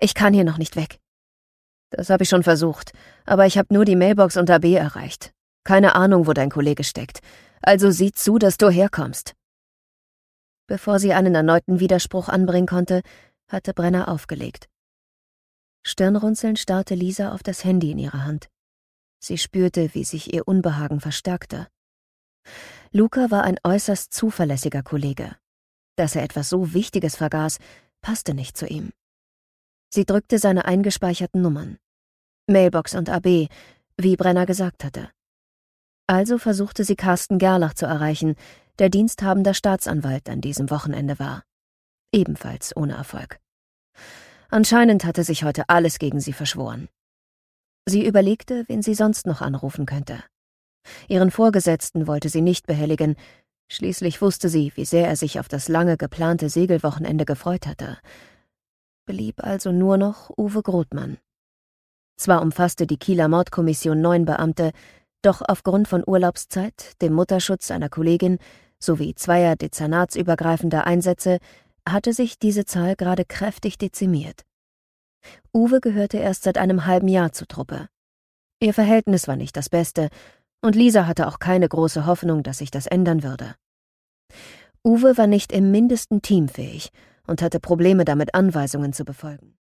Ich kann hier noch nicht weg. Das habe ich schon versucht, aber ich habe nur die Mailbox und AB erreicht. Keine Ahnung, wo dein Kollege steckt. Also sieh zu, dass du herkommst. Bevor sie einen erneuten Widerspruch anbringen konnte, hatte Brenner aufgelegt. Stirnrunzelnd starrte Lisa auf das Handy in ihrer Hand. Sie spürte, wie sich ihr Unbehagen verstärkte. Luca war ein äußerst zuverlässiger Kollege. Dass er etwas so Wichtiges vergaß, passte nicht zu ihm. Sie drückte seine eingespeicherten Nummern. Mailbox und AB, wie Brenner gesagt hatte. Also versuchte sie Carsten Gerlach zu erreichen, der diensthabender Staatsanwalt an diesem Wochenende war. Ebenfalls ohne Erfolg. Anscheinend hatte sich heute alles gegen sie verschworen. Sie überlegte, wen sie sonst noch anrufen könnte. Ihren Vorgesetzten wollte sie nicht behelligen, schließlich wusste sie, wie sehr er sich auf das lange geplante Segelwochenende gefreut hatte. Blieb also nur noch Uwe Grothmann. Zwar umfasste die Kieler Mordkommission 9 Beamte, doch aufgrund von Urlaubszeit, dem Mutterschutz einer Kollegin sowie 2 dezernatsübergreifender Einsätze hatte sich diese Zahl gerade kräftig dezimiert. Uwe gehörte erst seit einem halben Jahr zur Truppe. Ihr Verhältnis war nicht das Beste, und Lisa hatte auch keine große Hoffnung, dass sich das ändern würde. Uwe war nicht im Mindesten teamfähig und hatte Probleme damit, Anweisungen zu befolgen.